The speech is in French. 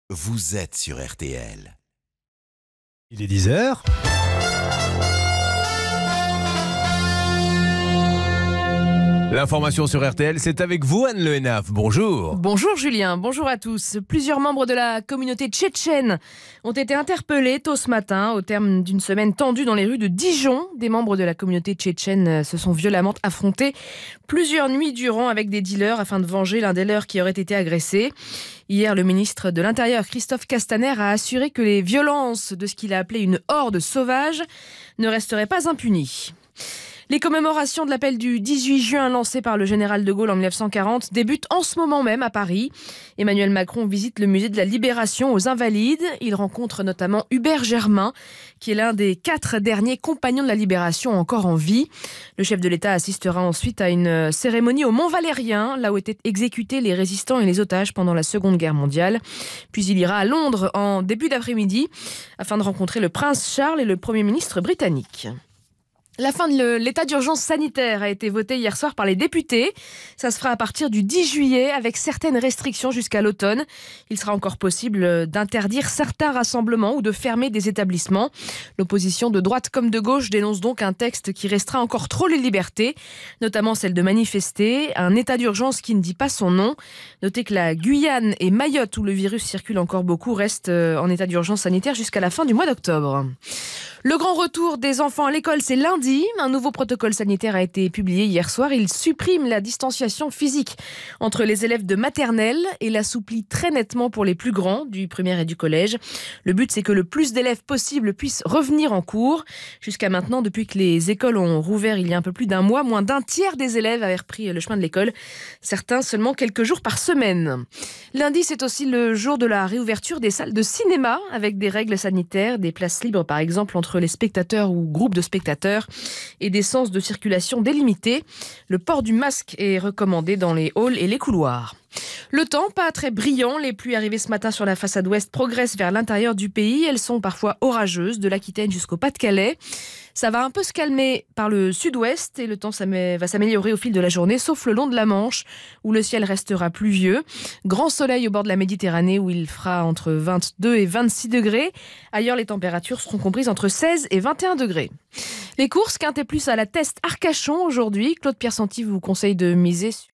vous êtes sur RTL. Il est 10h. L'information sur RTL, c'est avec vous, Anne Le Hénaf. Bonjour. Bonjour Julien, bonjour à tous. Plusieurs membres de la communauté tchétchène ont été interpellés tôt ce matin au terme d'une semaine tendue dans les rues de Dijon. Des membres de la communauté tchétchène se sont violemment affrontés plusieurs nuits durant avec des dealers afin de venger l'un des leurs qui aurait été agressé. Hier, le ministre de l'Intérieur, Christophe Castaner, a assuré que les violences de ce qu'il a appelé une horde sauvage ne resteraient pas impunies. Les commémorations de l'appel du 18 juin lancé par le général de Gaulle en 1940 débutent en ce moment même à Paris. Emmanuel Macron visite le musée de la Libération aux Invalides. Il rencontre notamment Hubert Germain, qui est l'un des 4 derniers compagnons de la Libération encore en vie. Le chef de l'État assistera ensuite à une cérémonie au Mont-Valérien, là où étaient exécutés les résistants et les otages pendant la Seconde Guerre mondiale. Puis il ira à Londres en début d'après-midi afin de rencontrer le prince Charles et le Premier ministre britannique. La fin de l'état d'urgence sanitaire a été votée hier soir par les députés. Ça se fera à partir du 10 juillet avec certaines restrictions jusqu'à l'automne. Il sera encore possible d'interdire certains rassemblements ou de fermer des établissements. L'opposition de droite comme de gauche dénonce donc un texte qui restreint encore trop les libertés, notamment celle de manifester, un état d'urgence qui ne dit pas son nom. Notez que la Guyane et Mayotte, où le virus circule encore beaucoup, restent en état d'urgence sanitaire jusqu'à la fin du mois d'octobre. Le grand retour des enfants à l'école, c'est lundi. Un nouveau protocole sanitaire a été publié hier soir. Il supprime la distanciation physique entre les élèves de maternelle et l'assouplit très nettement pour les plus grands du primaire et du collège. Le but, c'est que le plus d'élèves possible puissent revenir en cours. Jusqu'à maintenant, depuis que les écoles ont rouvert il y a un peu plus d'un mois, moins d'un tiers des élèves avaient repris le chemin de l'école. Certains seulement quelques jours par semaine. Lundi, c'est aussi le jour de la réouverture des salles de cinéma avec des règles sanitaires, des places libres par exemple entre les spectateurs ou groupes de spectateurs et des sens de circulation délimités. Le port du masque est recommandé dans les halls et les couloirs. Le temps, pas très brillant. Les pluies arrivées ce matin sur la façade ouest progressent vers l'intérieur du pays. Elles sont parfois orageuses, de l'Aquitaine jusqu'au Pas-de-Calais. Ça va un peu se calmer par le sud-ouest et le temps va s'améliorer au fil de la journée, sauf le long de la Manche, où le ciel restera pluvieux. Grand soleil au bord de la Méditerranée, où il fera entre 22 et 26 degrés. Ailleurs, les températures seront comprises entre 16 et 21 degrés. Les courses, Quintet Plus à la Teste Arcachon aujourd'hui. Claude Pierre Santi vous conseille de miser sur